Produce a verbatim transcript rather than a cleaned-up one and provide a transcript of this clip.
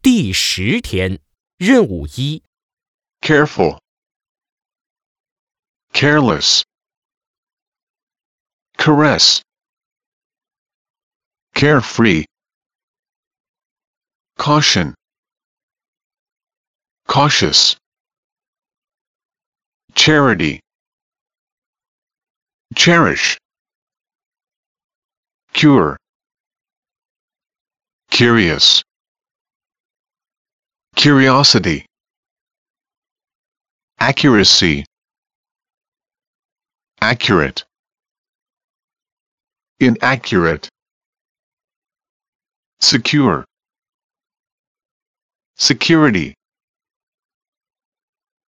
第十天，任务一。 careful, careless, caress, carefree, caution, cautious, charity, cherish, cure, curious, curiosity, accuracy, accurate, inaccurate, secure, security,